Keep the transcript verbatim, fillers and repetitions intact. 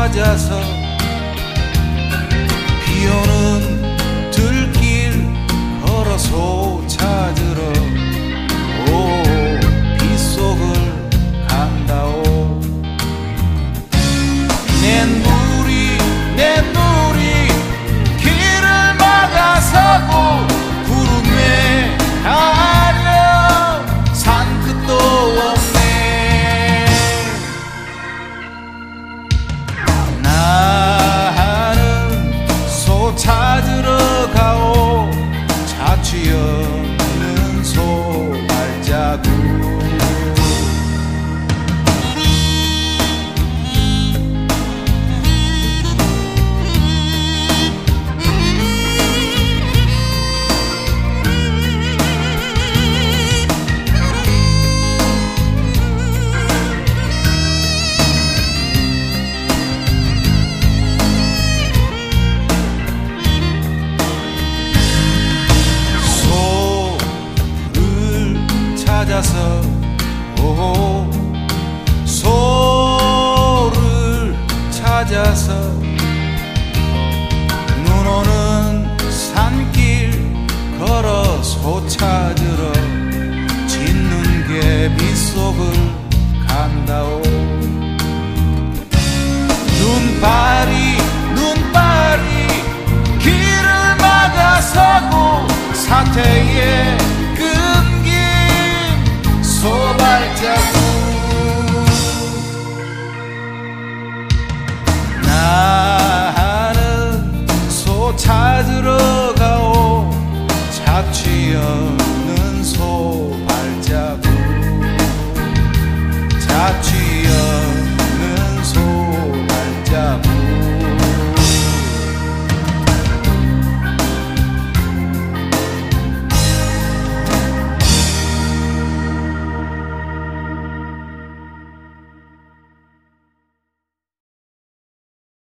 찾아서 비오는 들길 걸어서 찾으러 오 빗속을 간다오. 내 눈이 내 눈이 길을 막아서고 구름에 달려 산 끝도 없네. 나는 소 찾으러 가오. 자취 없는 소 발자국. 찾아서 오 소를 찾아서 눈 오는 산길 걸어 소 찾으러 짖는 개 빗속을 간다오. 눈발이 눈발이 길을 막아서고 사태에